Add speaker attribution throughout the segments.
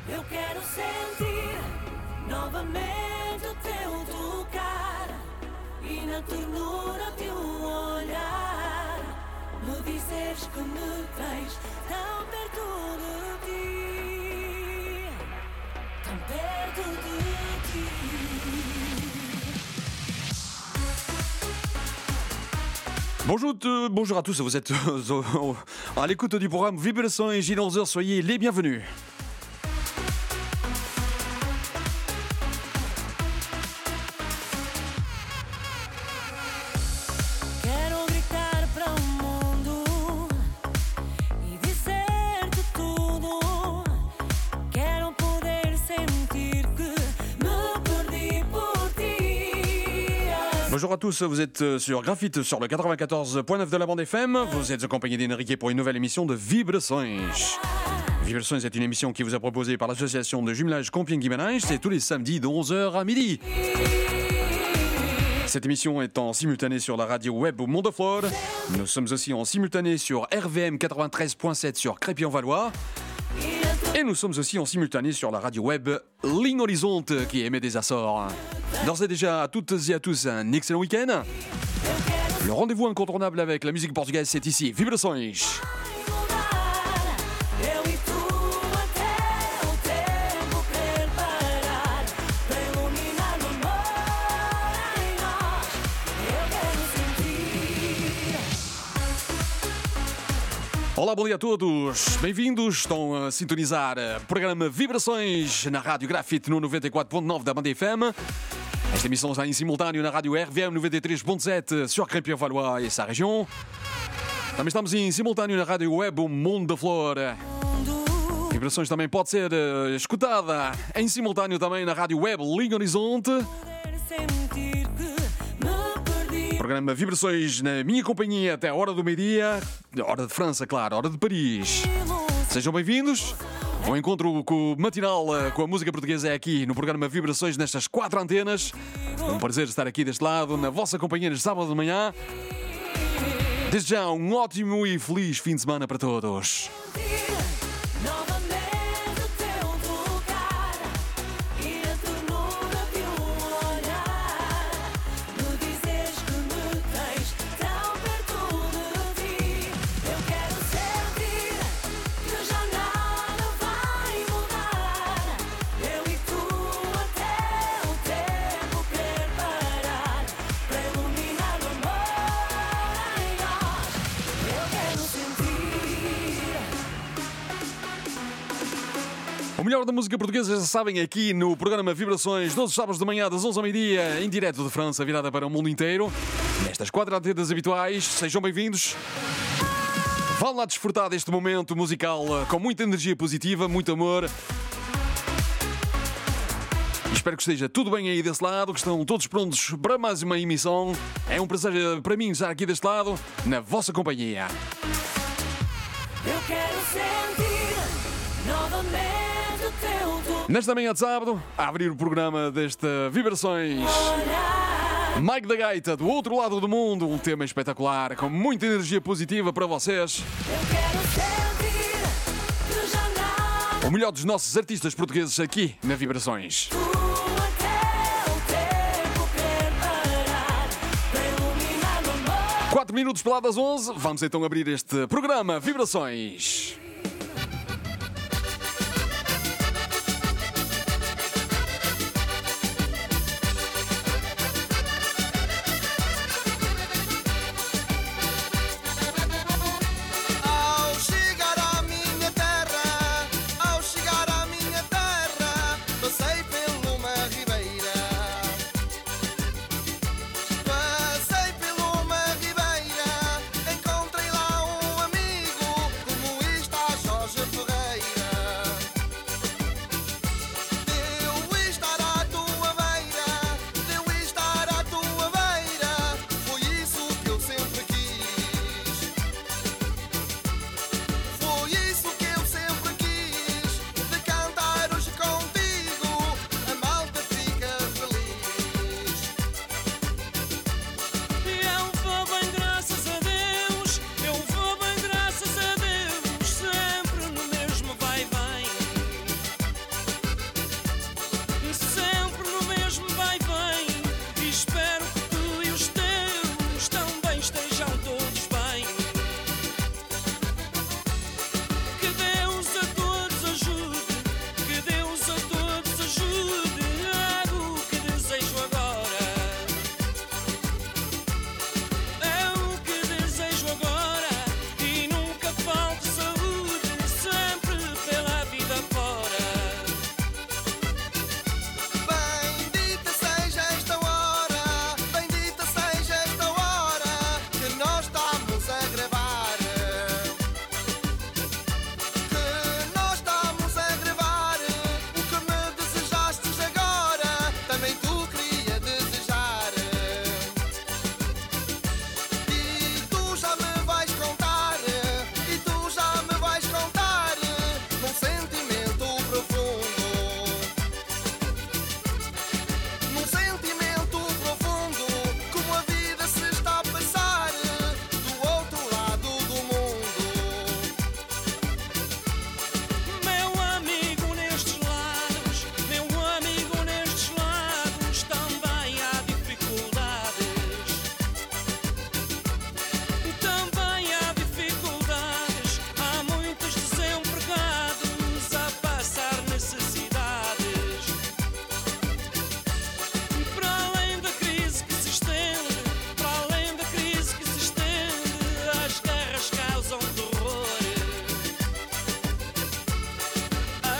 Speaker 1: Eu quero sentir novamente o teu tocar e na ternura o teu olhar me dizeres que me tens tão perto de ti, tão perto de ti.
Speaker 2: Bonjour à tous, vous êtes à l'écoute du programme Vibrações et dans 11h, soyez les bienvenus. Bonjour à tous, vous êtes sur Graphite sur le 94.9 de la bande FM. Vous êtes accompagné d'Enrique pour une nouvelle émission de Vibrações. Vibrações est une émission qui vous est proposée par l'association de jumelage Compiègne-Guimarães. C'est tous les samedis de 11h à midi. Cette émission est en simultané sur la radio web au Mont-de-Flore. Nous sommes aussi en simultané sur RVM 93.7 sur Crépy-en-Valois. Et nous sommes aussi en simultané sur la radio web Ligne Horizonte qui émet des Açores. D'ores et déjà à toutes et à tous un excellent week-end. Le rendez-vous incontournable avec la musique portugaise, c'est ici, Vibrações. Olá, bom dia a todos, bem-vindos, estão a sintonizar o programa Vibrações na Rádio Graphite no 94.9 da Banda FM. Esta emissão está em simultâneo na Rádio RVM 93.7 sur Crépy-en-Valois e sa région. Também estamos em simultâneo na Rádio Web o Mont-de-Flore. Vibrações também pode ser escutada em simultâneo também na Rádio Web Ligne Horizonte. Programa Vibrações na minha companhia até a hora do meio-dia, hora de França, claro, hora de Paris. Sejam bem-vindos. O encontro matinal com a música portuguesa é aqui no programa Vibrações nestas 4 antenas. Um prazer estar aqui deste lado, na vossa companhia de sábado de manhã. Desde já, um ótimo e feliz fim de semana para todos. O melhor da música portuguesa, já sabem, aqui no programa Vibrações, todos os sábados de manhã, das 11 ao meio-dia, em direto de França, virada para o mundo inteiro. Nestas 4 antenas habituais, sejam bem-vindos. Vão lá desfrutar deste momento musical com muita energia positiva, muito amor. Espero que esteja tudo bem aí desse lado, que estão todos prontos para mais uma emissão. É um prazer para mim estar aqui deste lado, na vossa companhia.
Speaker 1: Eu quero sentir novamente.
Speaker 2: Nesta manhã de sábado, a abrir o programa desta Vibrações, Mike da Gaita, do outro lado do mundo, um tema espetacular, com muita energia positiva para vocês. O melhor dos nossos artistas portugueses aqui na Vibrações. 4 minutos para lá das 11, vamos então abrir este programa Vibrações.
Speaker 3: Passei por uma ribeira, encontrei lá um amigo, como está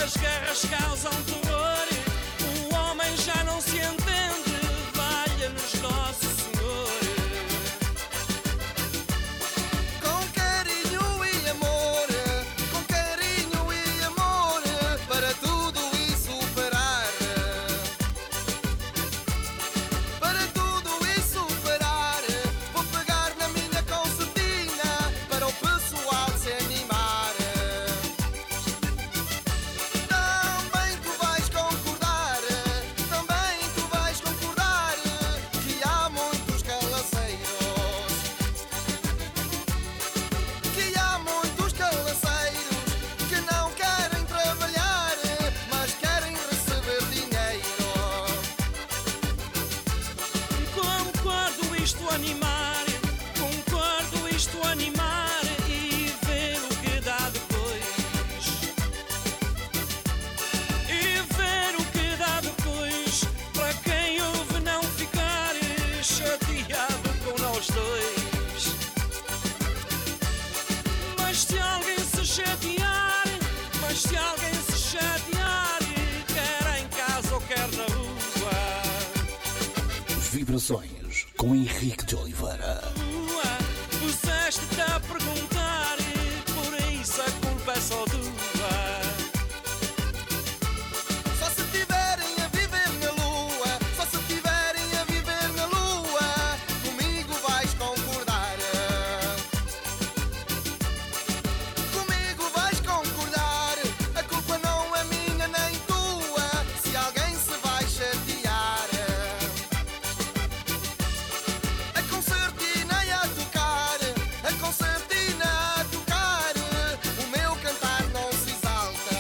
Speaker 3: as guerras causam terror, o homem já não se entende, valha-nos Nosso Senhor.
Speaker 4: Com carinho e amor, para tudo e superar. Para tudo e superar, vou pegar na minha concertina para o pessoal se animar. Também tu vais concordar, que há muitos calaceiros, que não querem trabalhar, mas querem receber dinheiro.
Speaker 3: Concordo isto animar e ver o que dá depois. E ver o que dá depois, para quem ouve não ficar chateado com nós dois. Mas se alguém se chatear, quer em casa ou quer na rua,
Speaker 5: Vibrações com Henrique de Oliveira.
Speaker 3: puseste-te a perguntar, por isso a culpa é só tua.
Speaker 4: Só se tiverem a viver na lua, comigo vais concordar. A culpa não é minha nem tua, se alguém se vai chatear. A concertina a tocar, o meu cantar não se exalta.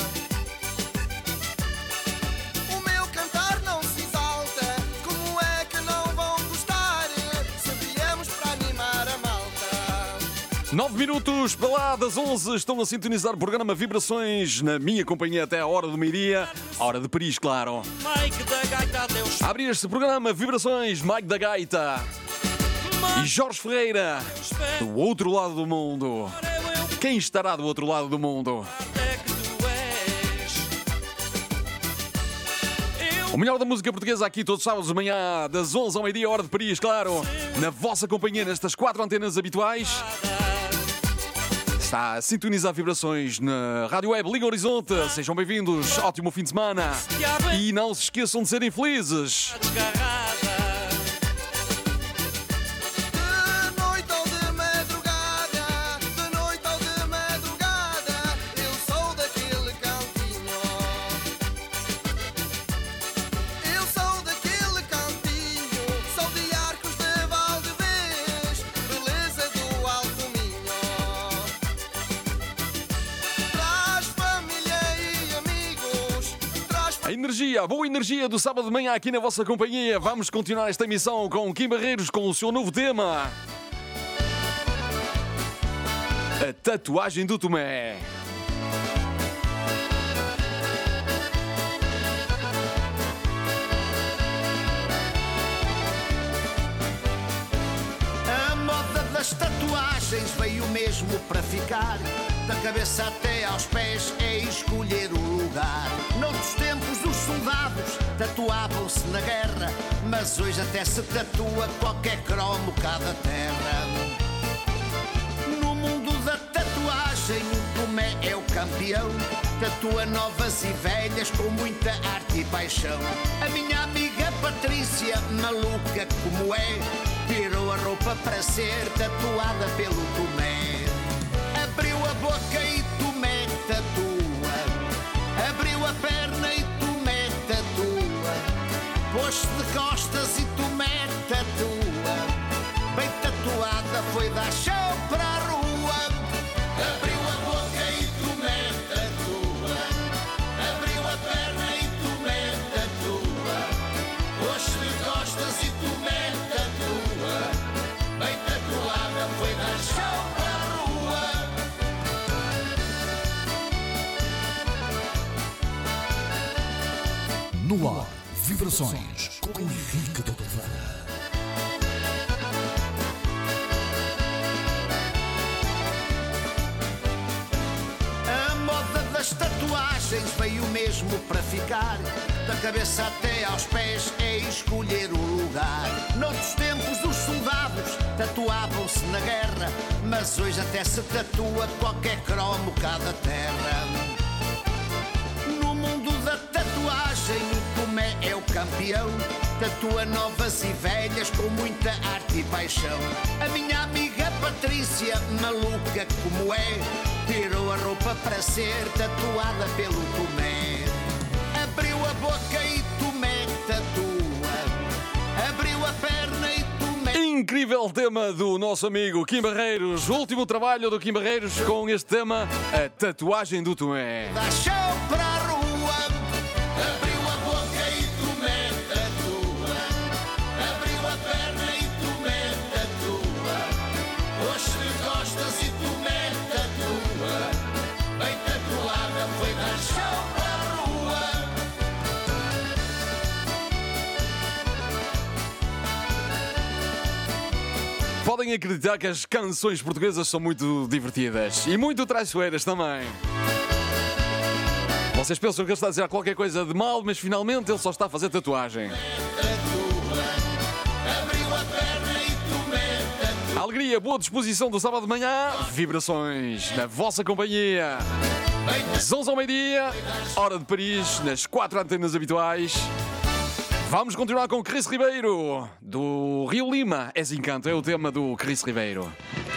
Speaker 4: Como é que não vão gostar, se viemos para animar a malta?
Speaker 2: 9 minutos para lá das 11. Estão a sintonizar o programa Vibrações na minha companhia até a hora do meio-dia. A hora de Paris, claro.
Speaker 3: Mike da Gaita, Deus.
Speaker 2: A abrir este programa Vibrações, Mike da Gaita e Jorge Ferreira, do outro lado do mundo. Quem estará do outro lado do mundo?
Speaker 3: É que tu és.
Speaker 2: O melhor da música portuguesa aqui todos os sábados de manhã, das 11 ao meio-dia, hora de Paris, claro. Na vossa companhia, nestas 4 antenas habituais. Está a sintonizar Vibrações na Rádio Web Liga Horizonte. Sejam bem-vindos, ótimo fim de semana. E não se esqueçam de serem felizes.
Speaker 3: Desgarrada.
Speaker 4: De noite ou de madrugada, eu sou daquele cantinho. Sou de Arcos de Valdevez, beleza do Alto Minho. Traz família e amigos,
Speaker 2: A energia, a boa energia do sábado de manhã aqui na vossa companhia. Vamos continuar esta emissão com Kim Barreiros com o seu novo tema. A tatuagem do Tomé.
Speaker 6: A moda das tatuagens veio mesmo para ficar. Da cabeça até aos pés é escolher o lugar. Noutros tempos os soldados tatuavam-se na guerra, mas hoje até se tatua qualquer cromo cá da terra. No mundo da tatuagem o Tomé é o campeão. Tatua novas e velhas com muita arte e paixão. A minha amiga Patrícia, maluca como é, tirou a roupa para ser tatuada pelo Tomé. Abriu a boca e Tomé tatua. Abriu a perna e Tomé tatua. Pôs-se de costas e Tomé tatua. Bem tatuada foi dar show para a rua. Abriu a boca e Tomé tatua. Abriu a perna e Tomé tatua. Pôs-se de costas e Tomé tatua. Bem tatuada foi dar show para a rua.
Speaker 5: No ar, Vibrações com Henrique de Oliveira.
Speaker 6: A moda das tatuagens tatuagens veio mesmo para ficar. Da cabeça até aos pés é escolher o lugar. Noutros tempos os soldados tatuavam-se na guerra, mas hoje até se tatua qualquer cromo cá da terra. No mundo da tatuagem o Tomé é o campeão. Tatua novas e velhas com muita arte e paixão. A minha amiga Patrícia, maluca como é, tirou a roupa para ser tatuada pelo Tomé. Abriu a boca e Tomé tatua. Abriu a perna e Tomé.
Speaker 2: Incrível tema do nosso amigo Kim Barreiros. O último trabalho do Kim Barreiros com este tema, a tatuagem do Tomé.
Speaker 6: Dá chão para a rua. Abriu a boca e Tomé tatua. Abriu a perna e Tomé tatua. Oxe, gostas e Tomé tatua. Bem tatuada foi dar chão para a rua.
Speaker 2: Podem acreditar que as canções portuguesas são muito divertidas e muito traiçoeiras também. Vocês pensam que ele está a dizer qualquer coisa de mal, mas finalmente ele só está a fazer tatuagem. Alegria, boa disposição do sábado de manhã, vibrações na vossa companhia. Das 11 ao meio-dia, hora de Paris, nas 4 antenas habituais. Vamos continuar com Cris Ribeiro, do Rio Lima. És Encanto, é o tema do Cris Ribeiro.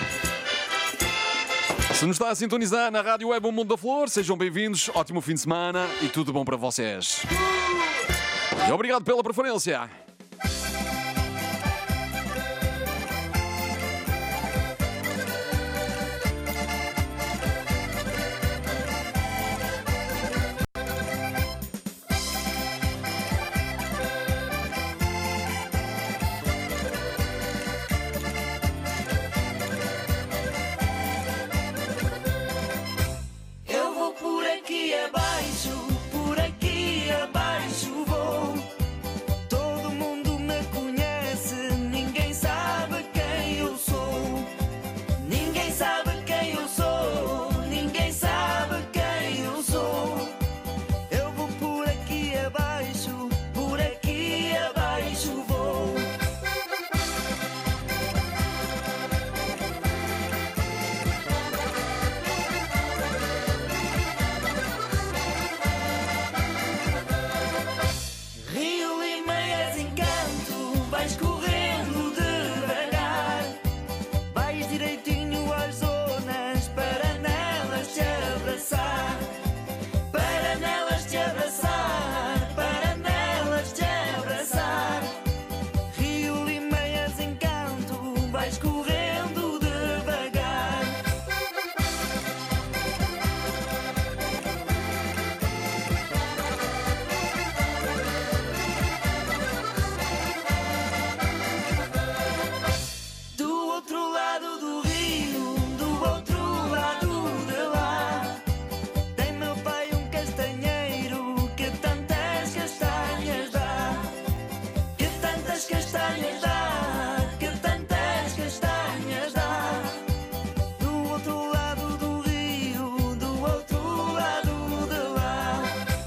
Speaker 2: Se nos está a sintonizar na Rádio Web O Mundo da Flor, sejam bem-vindos, ótimo fim de semana e tudo bom para vocês. E obrigado pela preferência.
Speaker 1: Por aqui abaixo vou. Todo mundo me conhece, ninguém sabe quem eu sou. Ninguém sabe quem eu sou, ninguém sabe quem eu sou. Eu vou por aqui abaixo vou. Rio Lima és encanto, vais correndo devagar. Vais direitinho às zonas para nelas te abraçar. Para nelas te abraçar, para nelas te abraçar. Rio Lima és encanto, vais correndo devagar. Do outro lado do rio, do outro lado de lá, tem meu pai um castanheiro que tantas castanhas dá. Que tantas castanhas dá, que tantas castanhas dá. Do outro lado do rio, do outro lado de lá.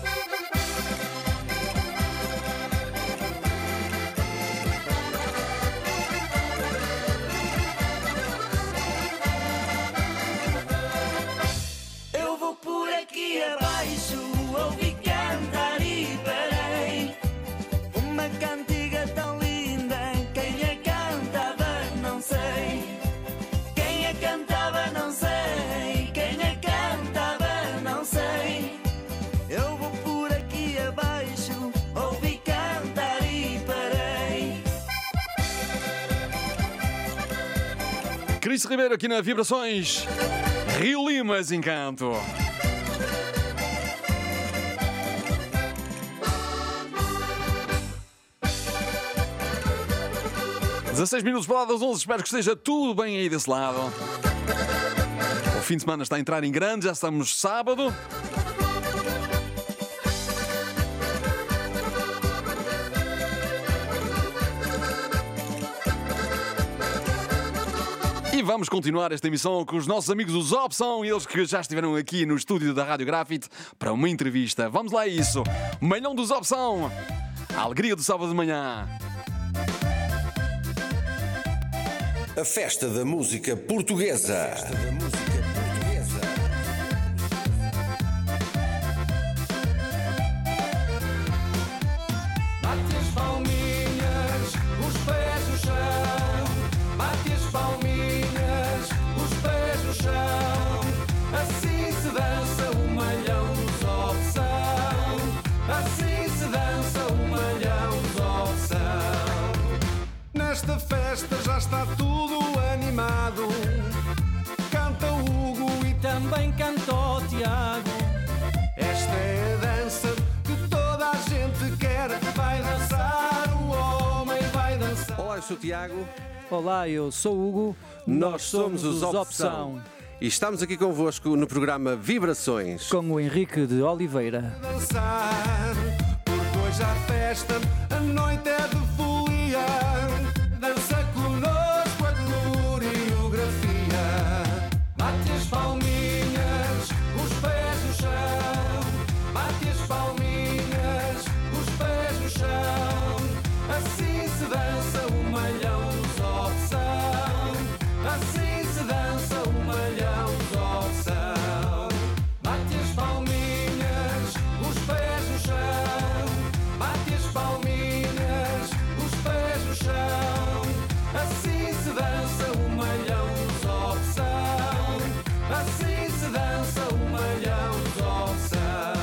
Speaker 1: Eu vou por aqui abaixo, ouvi cantar e parei. Uma cantiga tão linda, quem a cantava não sei. Quem a cantava não sei, quem a cantava não sei. Eu vou por aqui abaixo, ouvi cantar e parei.
Speaker 2: Cris Ribeiro aqui na Vibrações. Rio Lima, és Encanto. (16 minutos para lá das 11). Espero que esteja tudo bem aí desse lado. O fim de semana está a entrar em grande, já estamos sábado. E vamos continuar esta emissão com os nossos amigos dos Opção, eles que já estiveram aqui no estúdio da Rádio Grafite para uma entrevista. Vamos lá a isso. Melhão dos Opção. A alegria do sábado de manhã.
Speaker 7: A festa da música portuguesa.
Speaker 3: Bate as palminhas, os pés no chão. Bate as palminhas, os pés no chão. Assim se dança o malhão dos Opção. Assim se dança o malhão dos Opção. Nesta festa já está tudo animado. Canta o Hugo e também canta o Tiago. Esta é a dança que toda a gente quer. Vai dançar o homem, vai dançar.
Speaker 8: Olá, eu sou o Tiago.
Speaker 9: Olá, eu sou o Hugo.
Speaker 8: Nós somos os Opção. E estamos aqui convosco no programa Vibrações.
Speaker 9: Com o Henrique de Oliveira.
Speaker 3: Dançar, porque hoje há festa, a noite é de folia. Dança connosco a coreografia. Bate as palminhas, os pés no chão. Bate as palminhas, os pés no chão. Assim se dança o malhão dos Opção. Assim se dança o malhão dos Opção. Bate as palminhas, os pés no chão. Bate as palminhas, os pés no chão. Assim se dança o malhão dos Opção. Assim se dança o malhão dos Opção.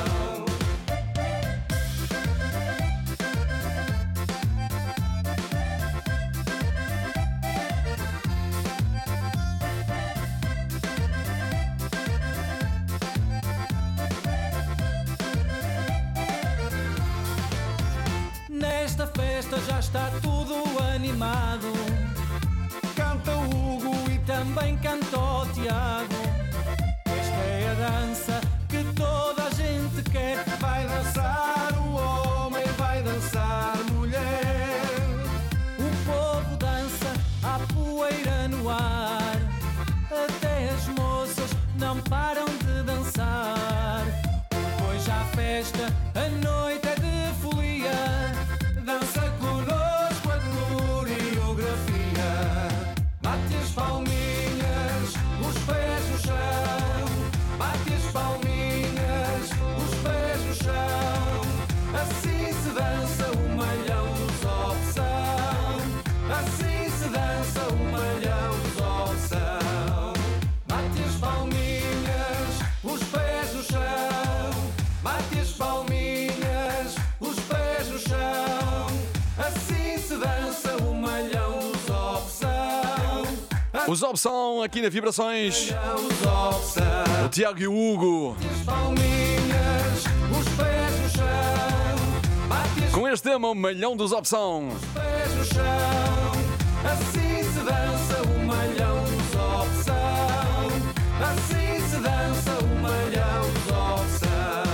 Speaker 3: Nesta festa já está tudo animado. Canta o Hugo e também canta o Tiago. Esta é a dança que toda a gente quer. Vai dançar o homem, vai dançar a mulher. O povo dança, há poeira no ar. Até as moças não param de dançar. Pois já há festa, a noite é de folia. Dança connosco a coreografia. Bate as palminhas, os pés no chão. Bate as palminhas, os pés no chão. Assim se dança o malhão dos Opção. Assim se dança o malhão dos Opção. Bate as palminhas, os pés no chão. Bate as palminhas, os pés no chão. Assim se dança o malhão dos Opção.
Speaker 2: Os Opção aqui na Vibrações.
Speaker 3: Malhão dos Opção.
Speaker 2: O Tiago e o Hugo.
Speaker 3: Bate as palminhas, os pés no chão. Bate as
Speaker 2: Com este tema, o Malhão dos Opção.
Speaker 3: pés no chão. Assim se dança o malhão dos Opção. Assim se dança o malhão dos Opção.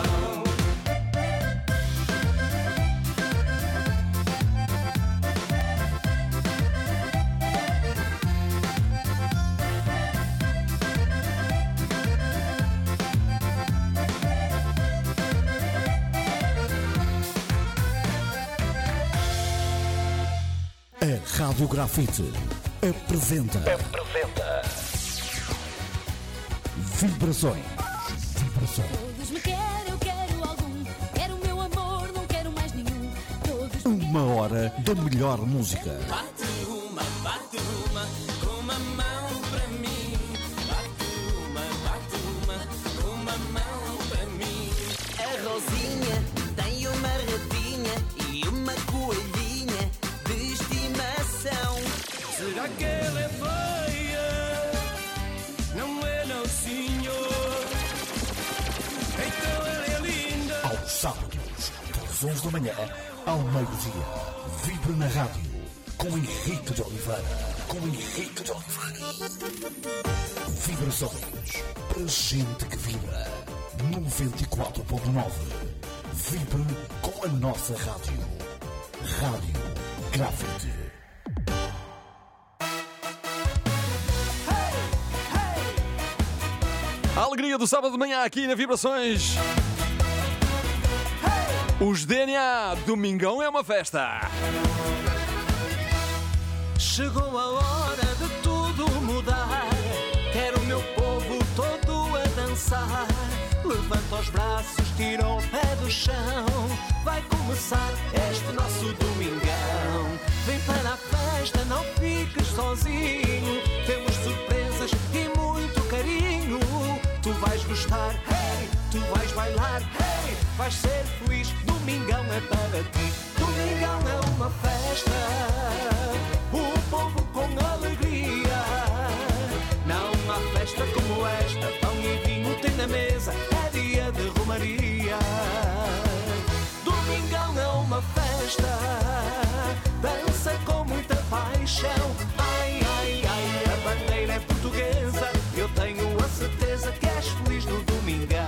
Speaker 5: A Rádio Grafite apresenta Vibrações.
Speaker 10: Todos me querem, eu quero algum. Quero o meu amor, não quero mais nenhum. Todos me
Speaker 5: Uma hora da melhor música.
Speaker 1: Bate uma, com uma mão para mim. Bate uma, com uma mão para mim.
Speaker 11: A Rosinha tem uma ratinha e uma coelhinha de estimação.
Speaker 3: Será que ela é feia? Não é não, senhor. Então ela é linda.
Speaker 5: Aos sábados, das 11 da manhã ao meio-dia. Vibra na rádio com Henrique de Oliveira. Vibrações para gente que vibra. 94.9. Vibre com a nossa rádio. Rádio Grafite.
Speaker 3: Hey!
Speaker 2: A alegria do sábado de manhã aqui na Vibrações. Os DNA, domingão é uma festa.
Speaker 3: Chegou a hora de tudo mudar. Quero o meu povo todo a dançar. Levanta os braços, tira o pé do chão. Vai começar este nosso domingão. Vem para a festa, não fiques sozinho. Temos surpresas e muito carinho. Tu vais gostar, hey, tu vais bailar, hey, vais ser feliz. Domingão é para ti. Domingão é uma festa. O povo com alegria. Não há festa como esta. Pão e vinho tem na mesa. É dia de romaria. Domingão é uma festa. Dança com muita paixão. Ai, ai, ai, a bandeira é portuguesa. Eu tenho a certeza que és feliz no domingão.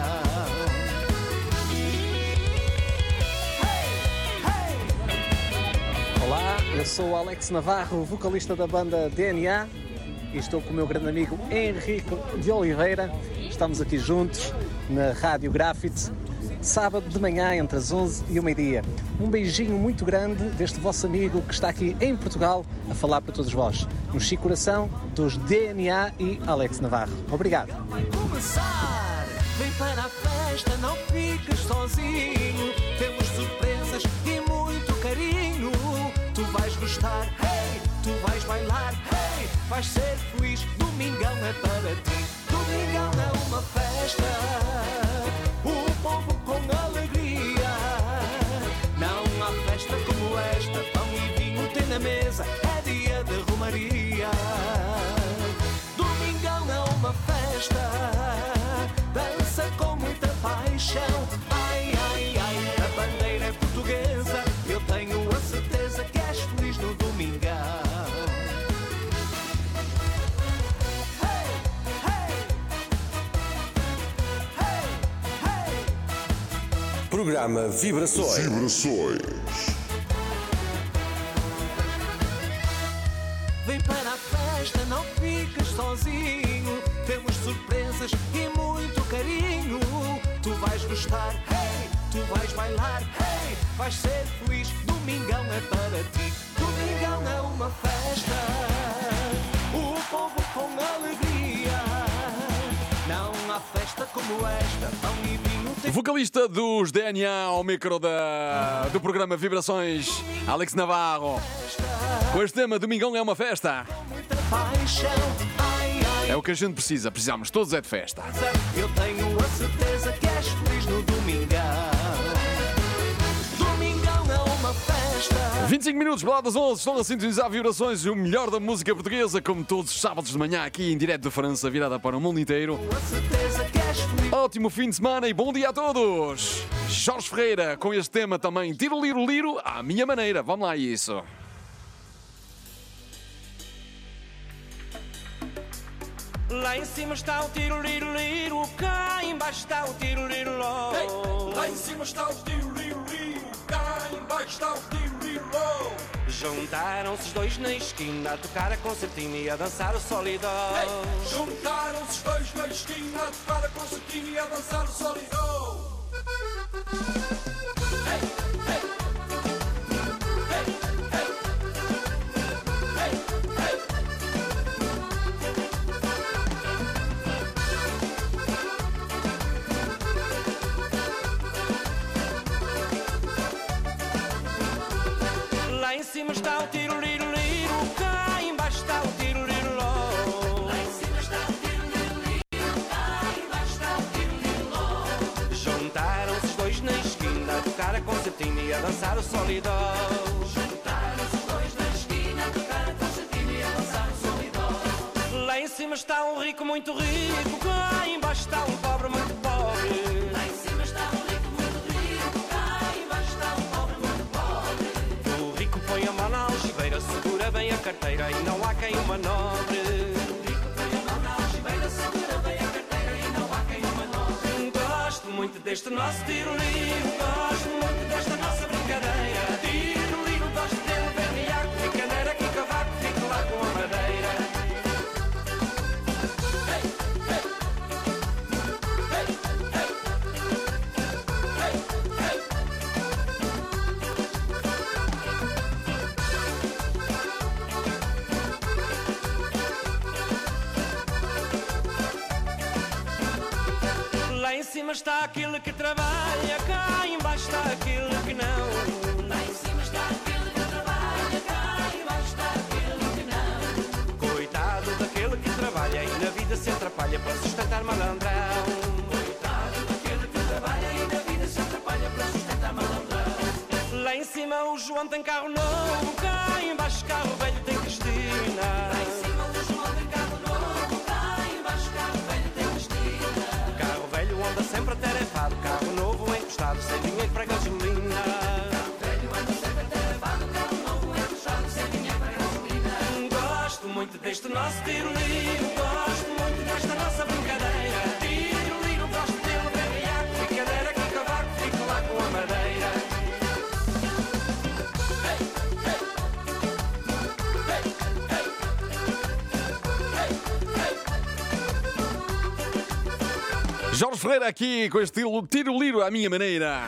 Speaker 9: Olá, eu sou o Alex Navarro, vocalista da banda DNA, e estou com o meu grande amigo Henrique de Oliveira. Estamos aqui juntos na Rádio Grafite, sábado de manhã entre as 11 e o meio-dia. Um beijinho muito grande deste vosso amigo que está aqui em Portugal a falar para todos vós. Um chico coração dos DNA e Alex Navarro. Obrigado.
Speaker 3: Vai começar, vem para a festa, não fiques sozinho. Temos surpresas e muito carinho. Tu vais gostar, hey, tu vais bailar, hey, vais ser feliz. Domingão é para ti. Domingão é uma festa. O povo com alegria. Não há festa como esta. Pão e vinho tem na mesa. É dia de romaria. Domingão é uma festa. Dança com muita paixão. Ai, ai, ai, a bandeira é portuguesa. Eu tenho a certeza que és feliz no domingão.
Speaker 7: Programa Vibrações.
Speaker 3: Vem para a festa, não fiques sozinho. Temos surpresas e muito carinho. Tu vais gostar, hey, tu vais bailar, hey, vais ser feliz. Domingão é para ti. Domingão é uma festa. O povo com alegria. Não há festa como esta. Pão e vinho tem...
Speaker 2: Vocalista dos DNA ao micro do programa Vibrações, Alex Navarro. Com este tema, Domingão é uma festa.
Speaker 3: muita paixão. Ai, ai,
Speaker 2: É o que a gente precisa. Precisamos todos é de festa.
Speaker 3: eu tenho a certeza que és feliz no domingão. Domingão é uma festa.
Speaker 2: 25 minutos para lá das 11. Estão a sintonizar Vibrações e o melhor da música portuguesa, como todos os sábados de manhã, aqui em direto de França, virada para o mundo inteiro.
Speaker 3: A certeza que és feliz.
Speaker 2: Ótimo fim de semana e bom dia a todos. Jorge Ferreira, com este tema também, Tiro Liro Liro, à minha maneira. Vamos lá a isso.
Speaker 1: Lá em cima está o tiro-liro-liro, cá embaixo está o tiro-liro-ló.
Speaker 12: Hey, lá em cima está o tiro-liro-liro, cá embaixo está o tiro-liro-ló.
Speaker 1: Juntaram-se os dois na esquina a tocar a concertina e a dançar o solidó.
Speaker 12: Hey, juntaram-se os dois na esquina a tocar a concertina e a dançar o solidó. Hey, hey. Hey, hey. Hey, hey.
Speaker 1: Lá em cima está o tiro-liro-liro, cá embaixo está o tiro-liro-ló.
Speaker 12: Lá em cima está o tiro-liro-liro, cá embaixo está o tiro-liro-ló.
Speaker 1: Juntaram-se os dois na esquina a tocar a concertina e a dançar o solidó.
Speaker 12: Juntaram-se os dois na esquina a tocar a concertina e a dançar o solidó.
Speaker 1: Lá em cima está um rico muito rico, cá embaixo está um pobre muito pobre.
Speaker 12: Lá em cima está um rico muito rico, cá embaixo está um pobre muito pobre.
Speaker 1: O rico põe a mão na algibeira, segura bem a carteira e não há quem o manobre.
Speaker 12: O rico põe a mão na algibeira, segura bem a carteira e não há quem o manobre.
Speaker 1: Gosto muito deste nosso tiro-liro, gosto muito desta nossa brincadeira. Tiro-liro, gosto dele, berriaco, picaneira, que cavaco, fico lá com a madeira.
Speaker 12: Hey, hey.
Speaker 3: está aquele que trabalha, cá embaixo está aquele que não.
Speaker 12: Lá em cima está aquele que trabalha, cá embaixo está aquele que não.
Speaker 3: Coitado daquele que trabalha e na vida se atrapalha para sustentar malandrão.
Speaker 12: Coitado daquele que trabalha e na vida se atrapalha para sustentar malandrão.
Speaker 3: Lá em cima o João tem carro novo, cá embaixo carro velho tem Cristina.
Speaker 12: Lá em cima o João tem carro novo, cá embaixo carro velho tem Cristina.
Speaker 3: Carro velho anda sempre atarefado, carro novo encostado, sem dinheiro para gasolina.
Speaker 12: Carro velho anda sempre atarefado, carro novo encostado, sem dinheiro para gasolina.
Speaker 3: Gosto muito deste nosso tiro-liro, gosto muito desta nossa brincadeira. Tiro-liro, gosto dele, bebe água, brincadeira, que cavaco, fico lá com a madeira.
Speaker 2: Jorge Ferreira aqui com este tiro-liro à minha maneira.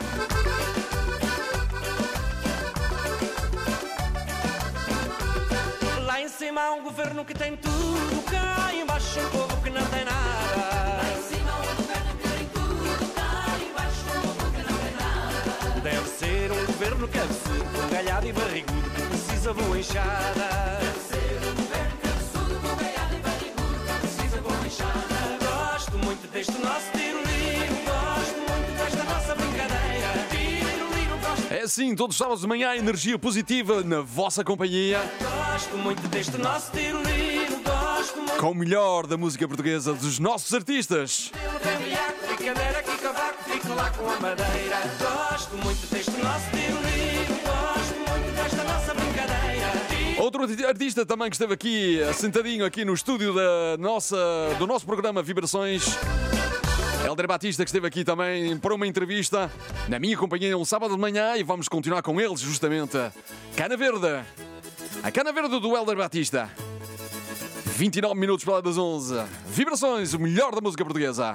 Speaker 3: Lá em cima há um governo que tem tudo, cá embaixo um povo que não tem nada.
Speaker 12: Lá em cima o governo que tem tudo, cá embaixo um povo que não tem nada.
Speaker 3: Deve ser um governo cabeçudo, galhado e barrigudo, que precisa boa enxada.
Speaker 12: Deve ser um governo cabeçudo, galhado e barrigudo, que precisa boa enxada.
Speaker 3: Gosto muito deste nosso tiro-liro, gosto muito desta nossa brincadeira. Tiro-liro, gosto.
Speaker 2: É assim, todos os sábados de manhã, energia positiva na vossa companhia.
Speaker 3: Gosto muito deste nosso tiro-liro, gosto muito
Speaker 2: Com o melhor da música portuguesa dos nossos artistas.
Speaker 3: dele, bebe água, brincadeira, que cavaco, fico lá com a madeira. Gosto muito deste nosso tiro-liro, gosto muito desta nossa brincadeira.
Speaker 2: Outro artista também que esteve aqui, sentadinho aqui no estúdio do nosso programa Vibrações. Hélder Batista, que esteve aqui também para uma entrevista na minha companhia um sábado de manhã, e vamos continuar com eles justamente. Cana Verde. A Cana Verde do Hélder Batista. 29 minutos para lá das 11. Vibrações, o melhor da música portuguesa.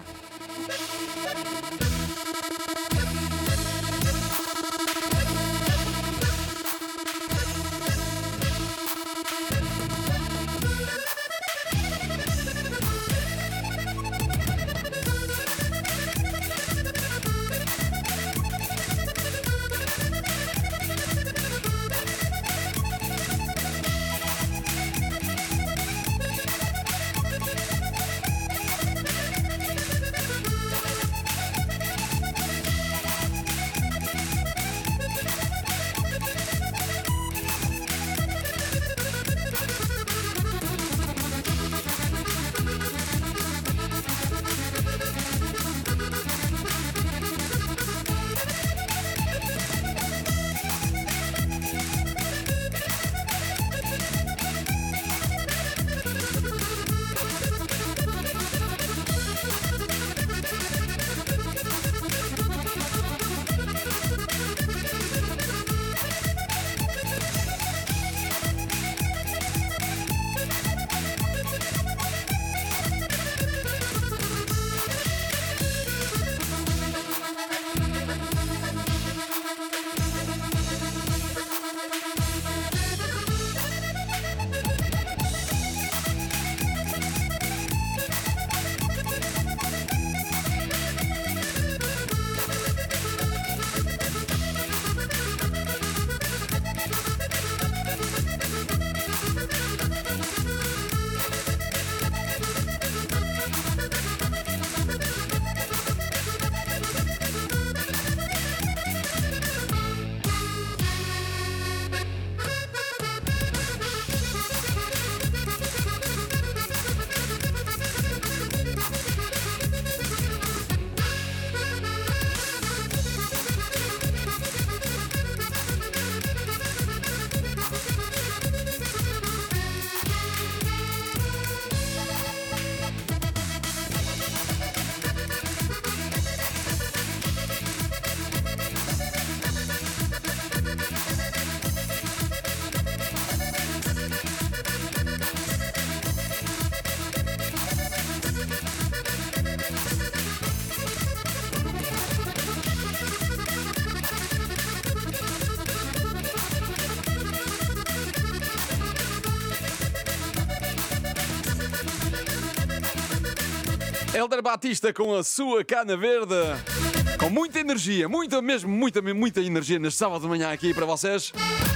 Speaker 2: Hélder Batista com a sua cana verde, com muita energia, muita energia neste sábado de manhã aqui para vocês.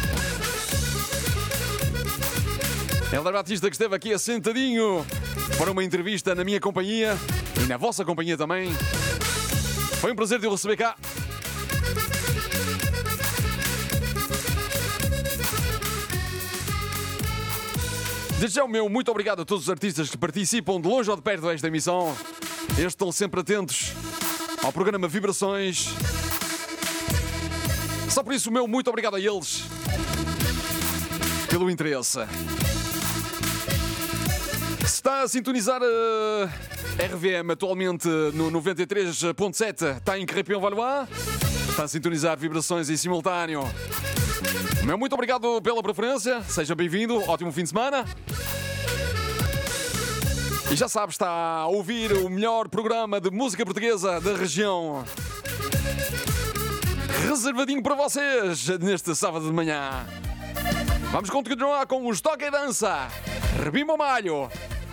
Speaker 2: Hélder Batista que esteve aqui assentadinho para uma entrevista na minha companhia e na vossa companhia também. Foi um prazer de o receber cá. Desde já o meu muito obrigado a todos os artistas que participam de longe ou de perto desta emissão. Estes estão sempre atentos ao programa Vibrações. Só por isso o meu muito obrigado a eles pelo interesse. Se está a sintonizar a RVM atualmente no 93.7, está em Crépin-Valois. Está a sintonizar Vibrações em simultâneo. Meu muito obrigado pela preferência. Seja bem-vindo. Ótimo fim de semana. E já sabe, está a ouvir o melhor programa de música portuguesa da região. Reservadinho para vocês neste sábado de manhã. Vamos continuar com os Toque e Dança. Rebimba o malho.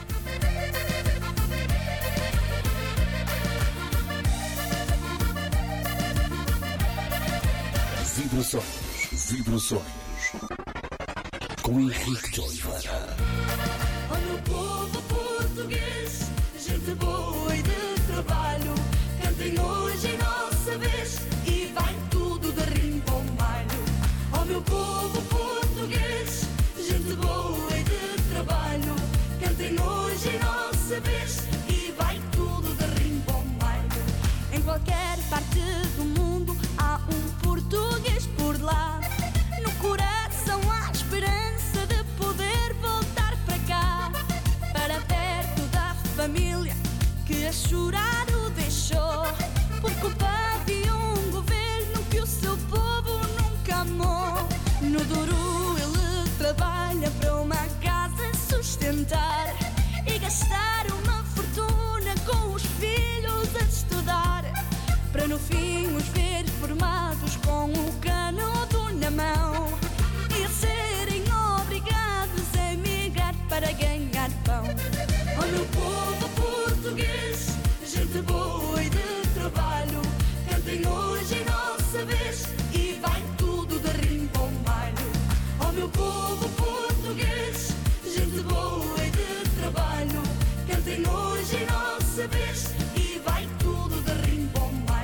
Speaker 5: Vibrações. Com Henrique de Oliveira.
Speaker 1: Oh, meu povo português, gente boa e de trabalho, cantem hoje em nossa vez e vai tudo de rimbo ao malho. Oh, meu povo português, gente boa e de trabalho, cantem hoje em nossa vez e vai tudo de rimbo ao malho. Em qualquer parte do mundo há um português por lá. No coração há esperança de poder voltar para cá, para perto da família que a chorar o deixou, por culpa de um governo que o seu povo nunca amou. No duro ele trabalha para uma casa sustentar e gastar uma fortuna com os filhos a estudar, para no fim os ver formados com o canudo na mão e a serem obrigados a emigrar para ganhar pão. Oh, meu povo português, gente boa e de trabalho, cantem hoje em nossa vez e vai tudo de rimbo ao malho. Oh, meu povo português, gente boa e de trabalho, cantem hoje em nossa vez e vai tudo de rimbo ao malho.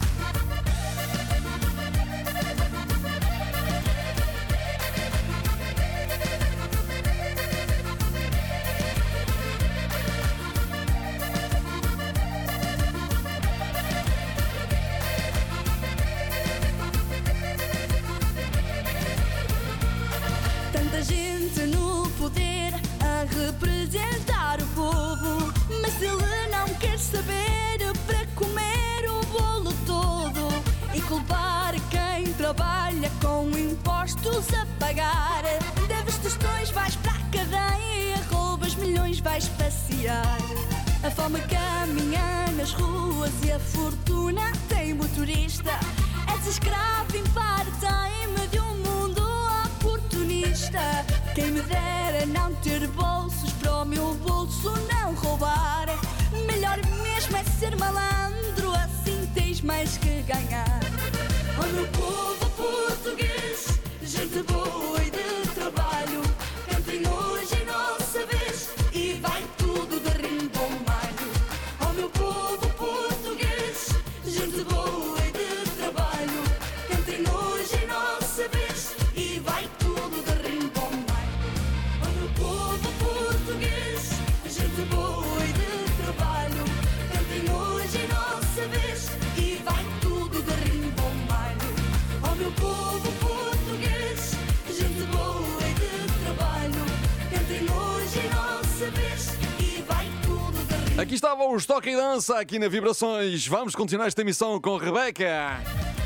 Speaker 1: Tanta gente no poder a representar o povo, mas ele não quer saber para comer o bolo todo e culpar quem trabalha com impostos a pagar. Deves tostões, vais para a cadeia, roubas milhões, vais passear. A fome caminha nas ruas e a fortuna tem motorista. És escravo em part-time de um mundo oportunista. Quem me dera não ter bolsos para o meu bolso não roubar. Melhor mesmo é ser malandro, assim tens mais que ganhar. Oh, meu povo português, gente boa e de trabalho, cantem hoje em nossa vez e vai tudo de rimbo ao malho. Oh, meu povo português, gente boa e de trabalho, cantem hoje em nossa vez e vai tudo de rimbo ao malho. Oh, meu povo português, gente boa e de trabalho, cantem hoje em nossa vez e vai tudo de rimbo ao malho. Oh, meu povo português, gente boa e de trabalho, cantem hoje em nossa vez e vai tudo de rimbo.
Speaker 2: Aqui estavam os Toque e Dança aqui na Vibrações. Vamos continuar esta emissão com Rebeca.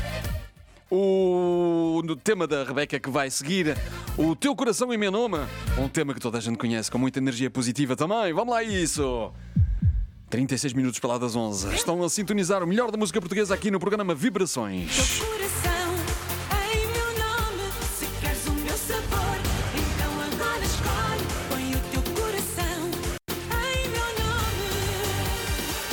Speaker 2: No tema da Rebeca que vai seguir, O Teu Coração em Meu Nome, um tema que toda a gente conhece, com muita energia positiva também. Vamos lá a isso! 36 minutos para lá das 11. Estão a sintonizar o melhor da música portuguesa aqui no programa Vibrações.
Speaker 1: Teu coração em meu nome, se queres o meu sabor, então agora escolhe, põe o teu coração em meu nome.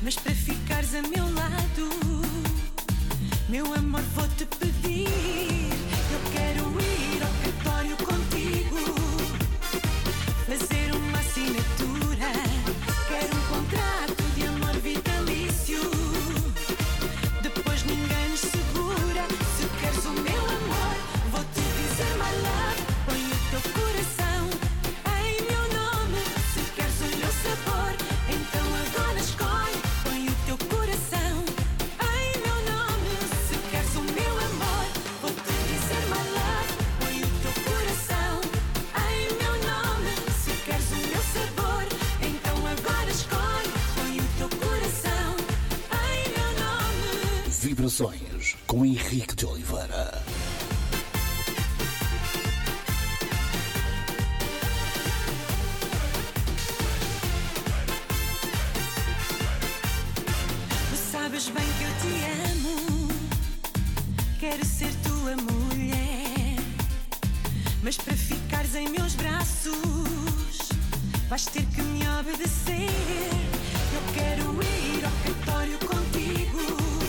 Speaker 13: Mas para ficares a meu lado, meu amor, vou-te pedir. Eu quero ir ao cartório contigo, fazer uma assinatura. Quero um contrato de amor vitalício. Depois ninguém nos segura. Se queres o meu amor, vou-te dizer my love. Põe o teu coração em meu nome. Se queres o meu sabor, então agora escolhe. Põe o teu coração em meu nome. Se queres o meu amor, vou-te dizer my love. Põe o teu coração em meu nome. Se queres o meu sabor, então agora escolhe. Põe o teu coração em meu nome.
Speaker 5: Vibrações com Henrique de Oliveira.
Speaker 13: Tu sabes bem que eu te amo. Quero ser tua mulher. Mas para ficares em meus braços, vais ter que me obedecer. Eu quero ir ao cartório contigo,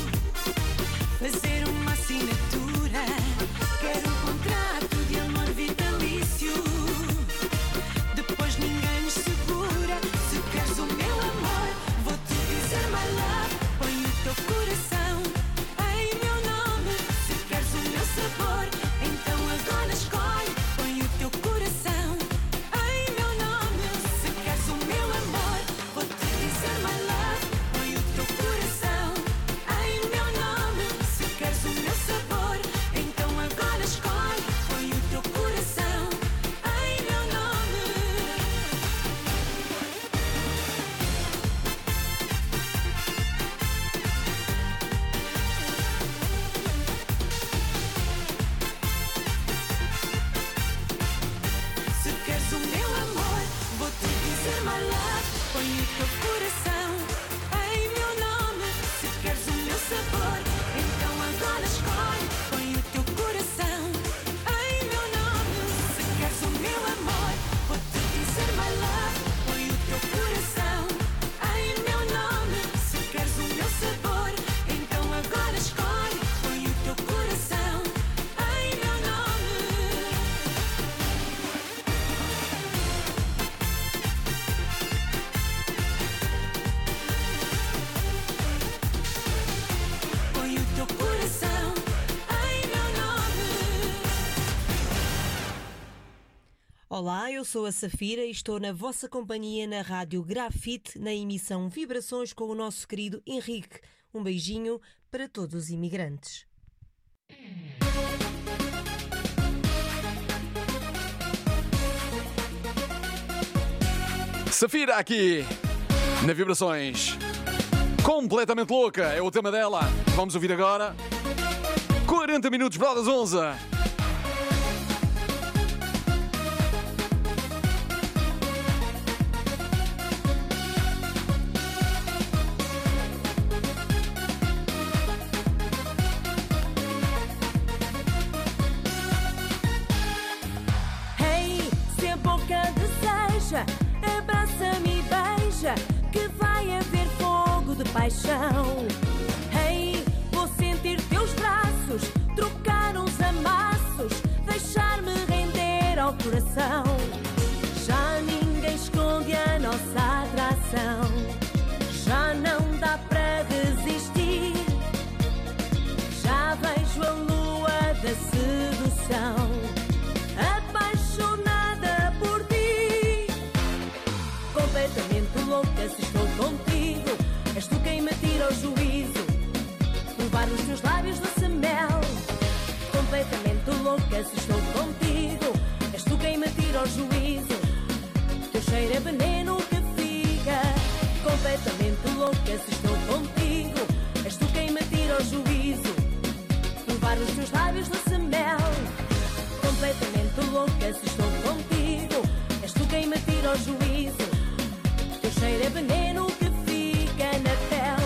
Speaker 13: fazer uma assinatura. Quero um contrato de amor vitalício. Depois ninguém nos segura. Se queres o meu amor, vou-te dizer my love. Põe o teu coração em meu nome. Se queres o meu sabor, então agora escolhe. Põe o teu coração em meu nome. Se queres o meu amor, vou-te dizer my love. Põe o teu coração em meu nome. Se queres o meu sabor, então agora escolhe. Põe o teu coração em meu nome. Se queres o meu amor, vou-te dizer my love. Põe o teu coração em meu nome. Se queres o meu sabor, então agora escolhe. Põe o teu coração em meu nome. Se queres o meu amor, vou-te dizer my love. Põe o teu coração em meu nome. Se queres o meu sabor, então agora escolhe. Põe o teu coração em meu nome. Põe o teu coração em meu nome.
Speaker 14: Olá, eu sou a Safira e estou na vossa companhia na Rádio Grafite, na emissão Vibrações com o nosso querido Henrique. Um beijinho para todos os imigrantes.
Speaker 2: Safira aqui na Vibrações. Completamente louca é o tema dela. Vamos ouvir agora. 40 minutos para das 11.
Speaker 15: Hey, se a boca deseja, abraça-me e beija, que vai haver fogo de paixão. Hey, vou sentir teus braços, trocar uns amassos, deixar-me render ao coração. Já ninguém esconde a nossa atração, já não dá para resistir. Já vejo a lua da sedução, apaixonada por ti. Completamente louca se estou contigo, és tu quem me tira o juízo. Provar os teus lábios doce mel. Completamente louca se estou contigo, és tu quem me tira o juízo. Teu cheiro é veneno que fica. Completamente louca se estou contigo, és tu quem me tira o juízo. Provar os teus lábios doce mel. Completamente louca se estou contigo, és tu quem me tira o juízo. Teu cheiro é veneno que fica na pele.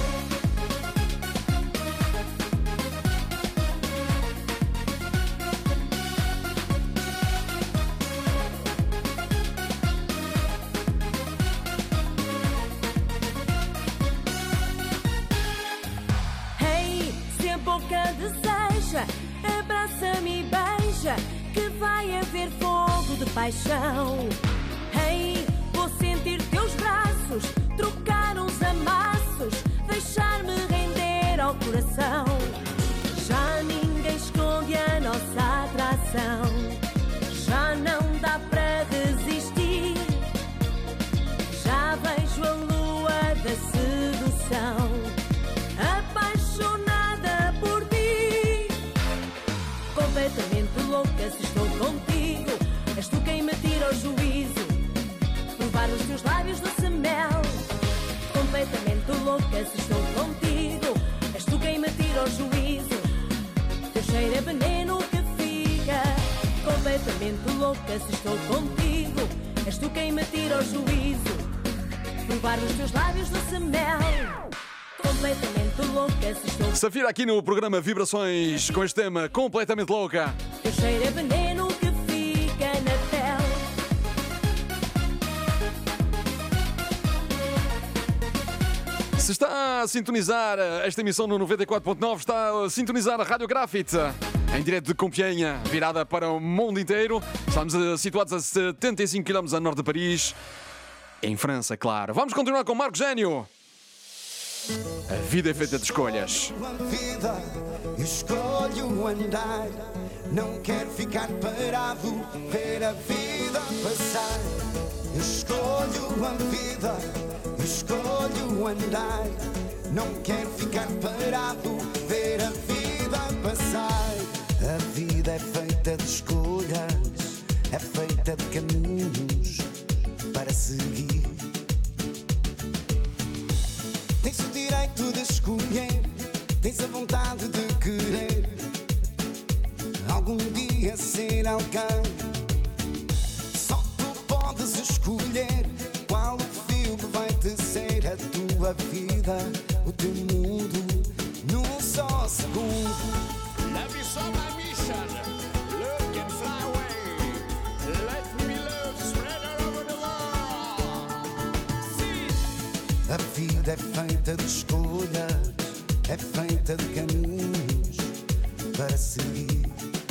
Speaker 15: nunca deseja. Abraça-me e beija, que vai haver fogo de paixão. Ei, vou sentir teus braços, trocar uns amassos, deixar-me render ao coração. Já ninguém esconde a nossa atração, já não dá para resistir. Já vejo a lua da sedução, apaixonada por ti. Completamente louca se estou contigo, és tu quem me tira o juízo. Provar os teus lábios doce mel. Completamente louca se estou contigo, és tu quem me tira o juízo. Teu cheiro é veneno que fica. Completamente louca se estou contigo, és tu quem me tira o juízo. Provar os teus lábios doce mel. Completamente louca se estou.
Speaker 2: Safira aqui no programa Vibrações com este tema Completamente Louca.
Speaker 15: Teu cheiro é veneno que fica na pele.
Speaker 2: Se está a sintonizar esta emissão no 94.9, está a sintonizar a Rádio Grafite, em direto de Compiègne, virada para o mundo inteiro. Estamos situados a 75 km a norte de Paris, em França, claro. Vamos continuar com Marco Gênio. A vida é feita de escolhas.
Speaker 4: Vida, escolho andar, não quero ficar parado, ver a vida passar. Escolho a vida, escolho andar, não quero ficar parado, ver a vida passar. A vida é feita de escolhas, é feita de caminhos para seguir. Tens o direito de escolher, tens a vontade de querer algum dia ser alguém. Só tu podes escolher qual o fio que vai te ser a tua vida, o teu mundo, num só segundo.
Speaker 6: Love is all my mission. Look and fly away. Let me love spread all over the world. See.
Speaker 4: A vida é feita de escolhas, é feita de caminhos para seguir.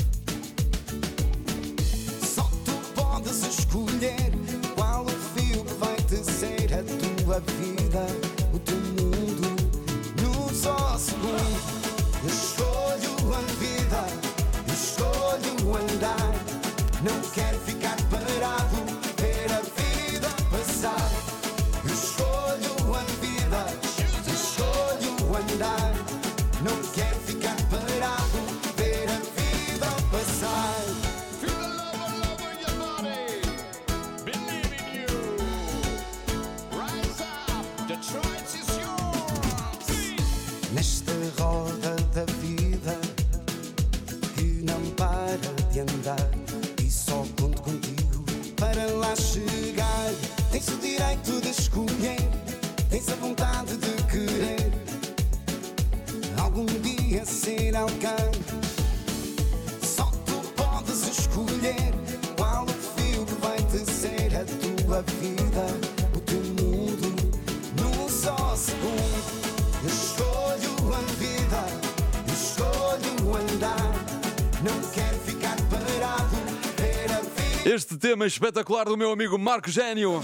Speaker 4: Só tu podes escolher qual o fio que vai te ser a tua vida, o teu mundo, num só segundo. Escolho a vida, escolho andar, não quero ficar parado, ver a vida passar. Escolho a vida, escolho andar, não quero ficar parado, ver a vida passar.
Speaker 6: Feel the love in your body. Believe in you. Rise up. The choice is yours.
Speaker 4: Nesta roda da vida que não para de andar, e só conto contigo para lá chegar. Tens o direito de escolher, tens a vontade de querer algum dia ser alguém. Só tu podes escolher qual o fio que vai te ser a tua vida, o teu mundo, num só segundo. Escolho a vida, escolho andar, não quero ficar parado, ver a vida.
Speaker 2: Este tema espetacular do meu amigo Marco Gênio.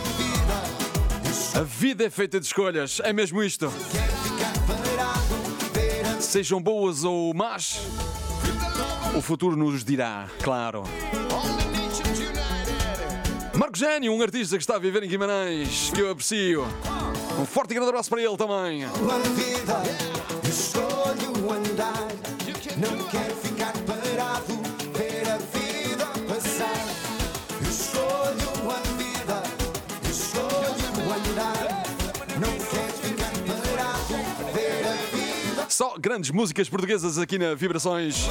Speaker 2: A vida é feita de escolhas, é mesmo isto. Sejam boas ou más, o futuro nos dirá, claro. Marco Gênio, um artista que está a viver em Guimarães, que eu aprecio. Um forte e grande abraço para ele também.
Speaker 4: Vida, escolho andar, não quero ficar parado, ver a vida passar. Escolho a vida, escolho andar, não quero ficar parado, ver a vida.
Speaker 2: Só grandes músicas portuguesas aqui na Vibrações.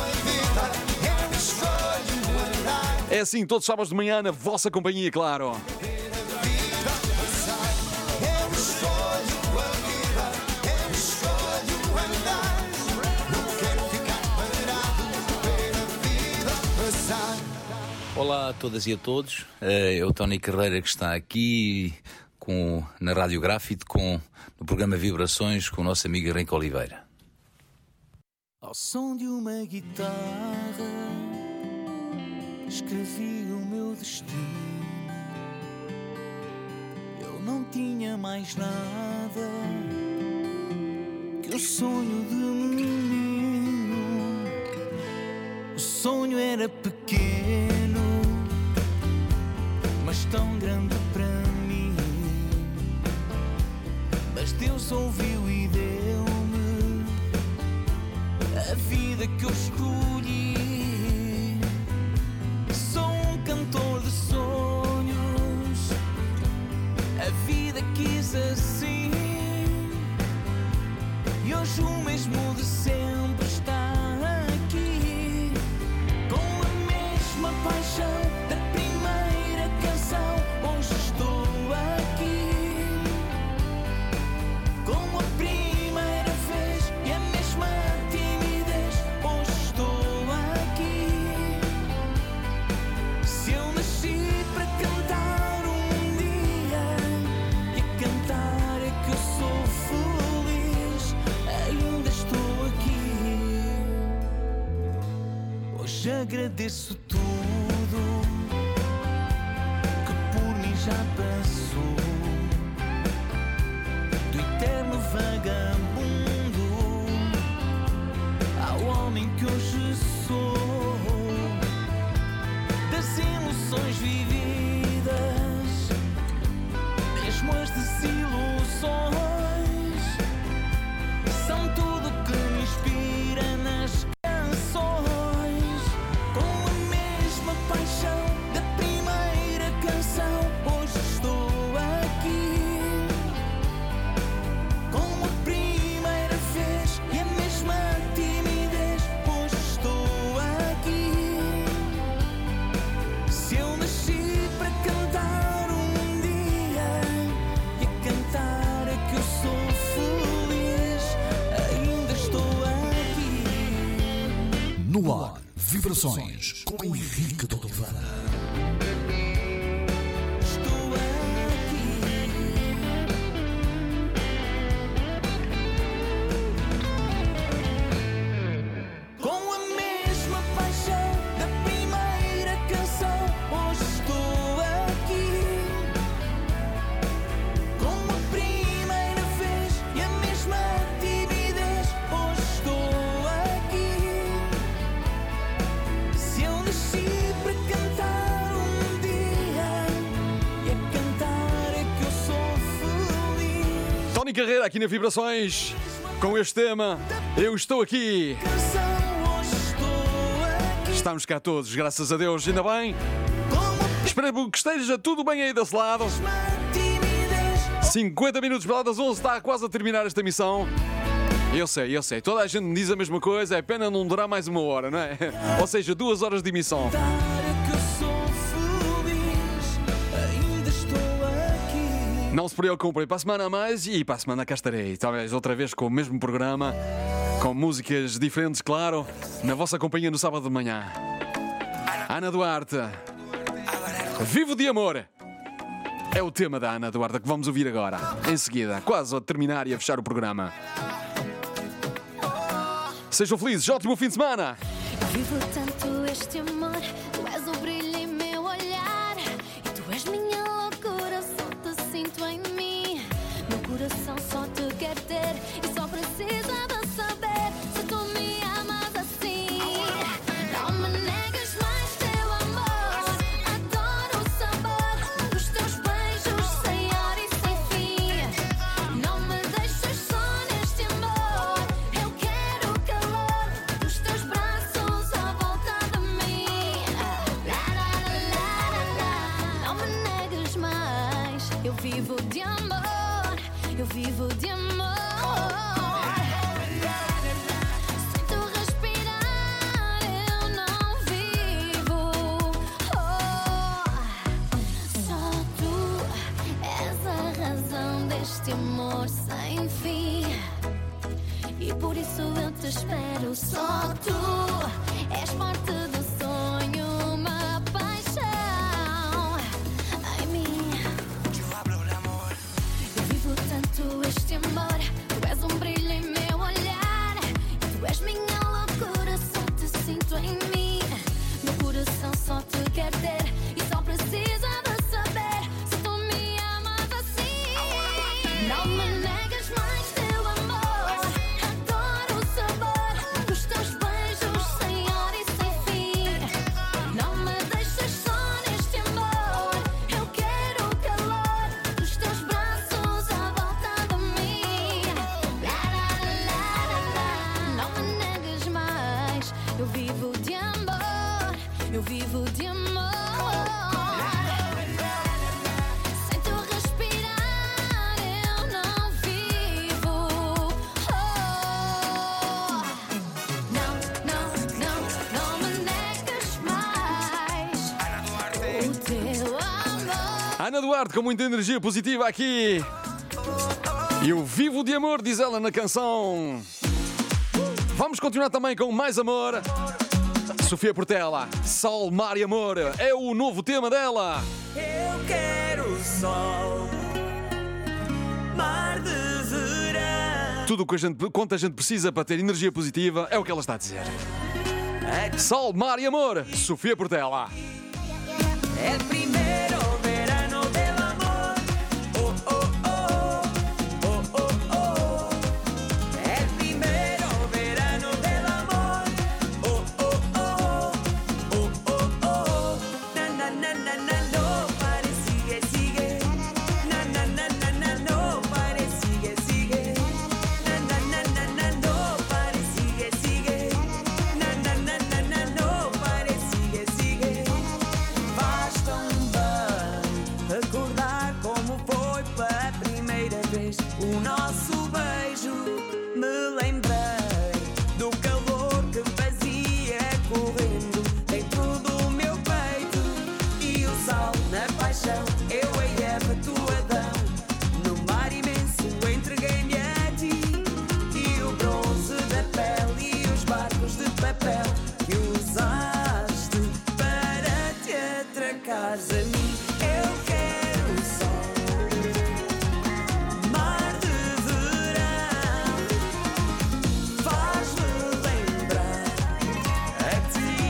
Speaker 2: É assim, todos os sábados de manhã, na vossa companhia, claro.
Speaker 16: Olá a todas e a todos, é o Tony Carreira que está aqui na Rádio Grafite no programa Vibrações com o nosso amigo Henrique Oliveira.
Speaker 3: Ao som de uma guitarra escrevi o meu destino. Eu não tinha mais nada que o sonho de menino. O sonho era pequeno, mas tão grande para mim. Mas Deus ouviu e deu-me a vida que eu escolhi. Sou um cantor de sonhos, a vida quis assim. E hoje o mesmo de sempre está aqui, com a mesma paixão da primeira canção. Hoje estou aqui, como a primeira vez e a mesma timidez. Hoje estou aqui. Se eu nasci para cantar um dia, e a cantar é que eu sou feliz, ainda estou aqui. Hoje agradeço tudo que por mim já passou, do eterno vagabundo ao homem que hoje sou, das emoções vividas, mesmo as desilusões, são tudo que me inspira nas canções, com a mesma paixão da primeira canção. Hoje estou aqui, como a primeira vez e a mesma timidez. Hoje estou aqui. Se eu nasci para cantar um dia, e a cantar é que eu sou feliz, ainda estou aqui.
Speaker 5: No ar, Vibrações com Henrique de Oliveira.
Speaker 3: Estou aqui. Com a mesma paixão da primeira canção. Hoje estou aqui, como a primeira vez e a mesma timidez. Hoje estou aqui. Se eu nasci para cantar um dia, e a cantar é que eu sou feliz.
Speaker 2: Tony Carreira aqui na Vibrações com este tema Eu Estou Aqui. Estamos cá todos, graças a Deus, ainda bem. Espero que esteja tudo bem aí desse lado. 50 minutos para lá das 11, está quase a terminar esta emissão. Eu sei, toda a gente me diz a mesma coisa, é pena não durar mais uma hora, não é? Ou seja, 2 horas de emissão. Não se preocupem, para a semana a mais e para a semana cá estarei. Talvez outra vez com o mesmo programa, com músicas diferentes, claro, na vossa companhia no sábado de manhã. Ana Duarte, Vivo de Amor. É o tema da Ana Duarte que vamos ouvir agora, em seguida, quase a terminar e a fechar o programa. Sejam felizes, ótimo fim de semana!
Speaker 10: Vivo tanto este amor, tu és o brilho em meu olhar, e tu és minha loucura, só te sinto em mim. Meu coração só te quer ter e só precisa de saber se tu me amas assim. Não me negues mais teu amor, adoro o sabor dos teus beijos sem hora e sem fim. Não me deixes só neste amor, eu quero o calor dos teus braços à volta de mim. Não me negues mais, eu vivo de amor, eu vivo de amor. Sem tu respirar eu não vivo. Só tu és a razão deste amor sem fim, e por isso eu te espero. Só tu és parte do sonho, uma paixão em mim. Eu vivo tanto este amor, tu és um brilho em meu olhar, e tu és minha loucura.
Speaker 2: Ana Duarte com muita energia positiva aqui. Eu vivo de amor, diz ela na canção. Vamos continuar também com mais amor. Sofia Portela, Sol, Mar e Amor, é o novo tema dela.
Speaker 1: Eu quero sol, mar de verão.
Speaker 2: Tudo quanto a gente precisa para ter energia positiva é o que ela está a dizer. Sol, Mar e Amor, Sofia Portela.
Speaker 1: El primero verano del amor. Oh, oh, oh. Oh, oh, oh. El primero verano del amor. Oh, oh, oh. Oh, oh, oh. Na, na, na, na, na, no pare, sigue, sigue. Na, na, na, na, na, no pare, sigue, sigue. Na, na, na, na, na, no pare, sigue, sigue. Na, na, na, na, na, no pare, sigue, sigue. Faz tão bem recordar como foi pela primeira vez o nosso beijo. Me lembrei do calor que fazia correndo dentro do meu peito e o sol na paixão. Eu e Eva, tu Adão, no mar imenso entreguei-me a ti e o bronze da pele e os barcos de papel que usaste para te atracares a mim. Eu quero sol, mar de verão, faz-me lembrar a ti.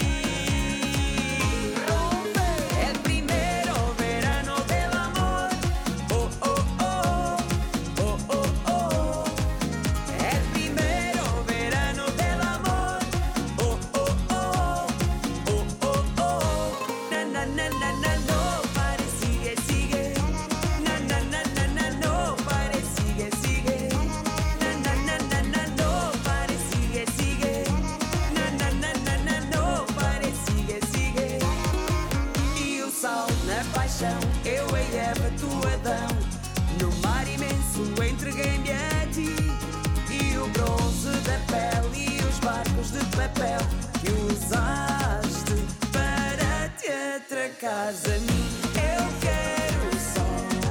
Speaker 1: El primero verano del amor. Oh, oh, oh. Oh, oh, oh. El primero verano del amor. Oh, oh, oh. Oh, oh, oh. Na, na, na, na, na, no pare, sigue, sigue. Na, na, na, na, na, no pare, sigue, sigue. Na, na, na, na, na, no pare, sigue, sigue. Na, na, na, na, na, no pare, sigue, sigue. E o sol na paixão, eu e Eva, tu Adão, no mar imenso entreguei-me a ti e o bronze da pele e os barcos de papel que usaste para te atracares a mim. Eu quero sol,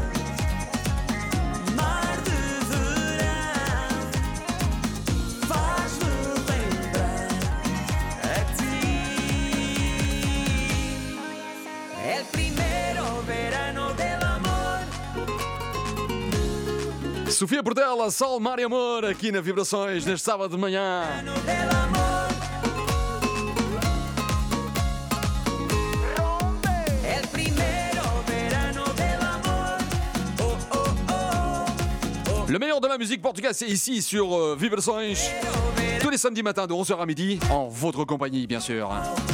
Speaker 1: mar de verão, faz-me lembrar a ti. El primero verano del amor.
Speaker 2: Sofia Portela, Sol, Mar e Amor, aqui na Vibrações, neste sábado de manhã.
Speaker 1: Del amor. El primero verano del amor. Oh, oh, oh.
Speaker 2: Le meilleur de la musique portugaise, c'est ici sur Vibrações, tous les samedis matins de 11h à midi, en votre compagnie, bien sûr.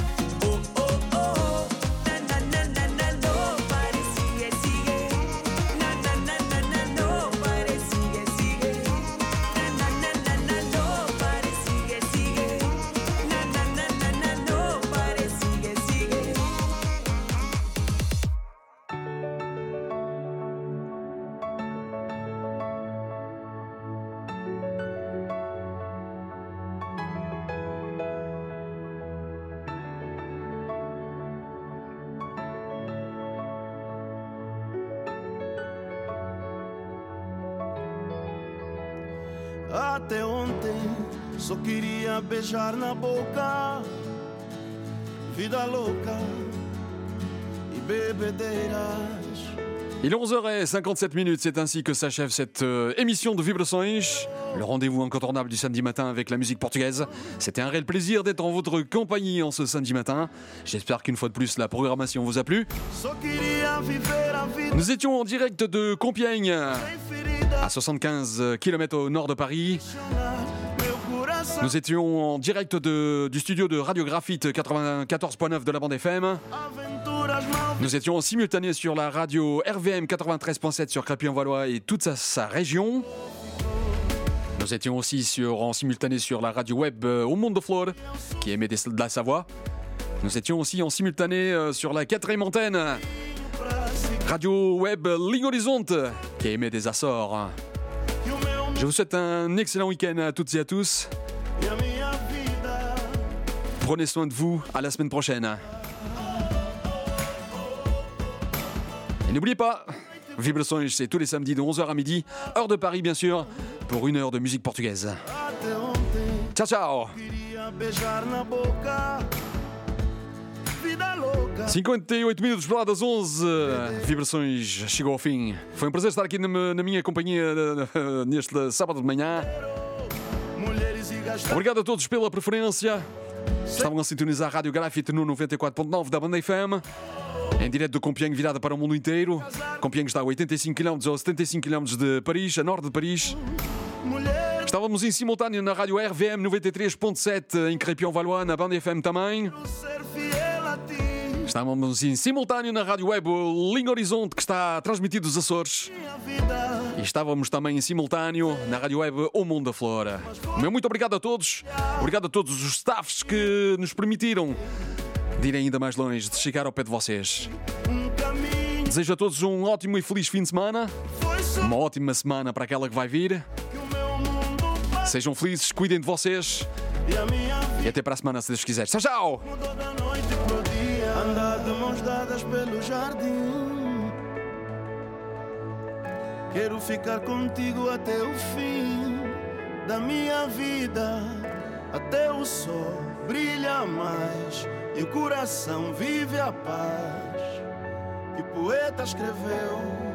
Speaker 17: Até ontem só queria beijar na boca, vida louca e bebedeiras.
Speaker 2: Il est 11h57, c'est ainsi que s'achève cette émission de Vibrações, le rendez-vous incontournable du samedi matin avec la musique portugaise. C'était un réel plaisir d'être en votre compagnie en ce samedi matin. J'espère qu'une fois de plus la programmation vous a plu. Nous étions en direct de Compiègne, à 75 km au nord de Paris. Nous étions en direct du studio de Radio Graphite 94.9 de la bande FM. Nous étions en simultané sur la radio RVM 93.7 sur Crépy-en-Valois et toute sa région. Nous étions aussi en simultané sur la radio web Au Monde de Flore, qui émet de la Savoie. Nous étions aussi en simultané sur la 4e antenne, radio web Ligue Horizonte, qui émet des Açores. Je vous souhaite un excellent week-end à toutes et à tous. Prenez soin de vous, à la semaine prochaine. Et n'oubliez pas, Vibrações, c'est tous les samedis de 11h à midi, heure de Paris bien sûr, pour 1 heure de musique portugaise. Ciao, ciao! 58 minutos para lá das 11, Vibrações chegou ao fim. Foi um prazer estar aqui na minha companhia neste sábado de manhã. Obrigado a todos pela preferência. Estavam a sintonizar a Rádio Grafite no 94.9 da Banda FM, em direto do Compiègne, virada para o mundo inteiro. Compiègne está a 85 km ou 75 km de Paris, a norte de Paris. Estávamos em simultâneo na Rádio RVM 93.7 em Crépion-Valois, na Banda FM também. Estávamos em simultâneo na Rádio Web Linha Horizonte, que está a transmitir dos Açores. E estávamos também em simultâneo na Rádio Web O Mundo da Flora. Meu muito obrigado a todos. Obrigado a todos os staffs que nos permitiram de ir ainda mais longe, de chegar ao pé de vocês. Desejo a todos um ótimo e feliz fim de semana. Uma ótima semana para aquela que vai vir. Sejam felizes, cuidem de vocês. E até para a semana, se Deus quiser. Tchau, tchau!
Speaker 17: Andar de mãos dadas pelo jardim. Quero ficar contigo até o fim da minha vida. Até o sol brilha mais e o coração vive a paz. E o poeta escreveu: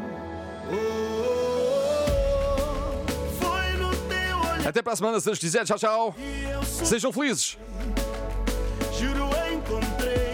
Speaker 17: foi no teu olhar.
Speaker 2: Até para a semana, se Deus quiser. Tchau, tchau! Sejam felizes!
Speaker 17: Juro, encontrei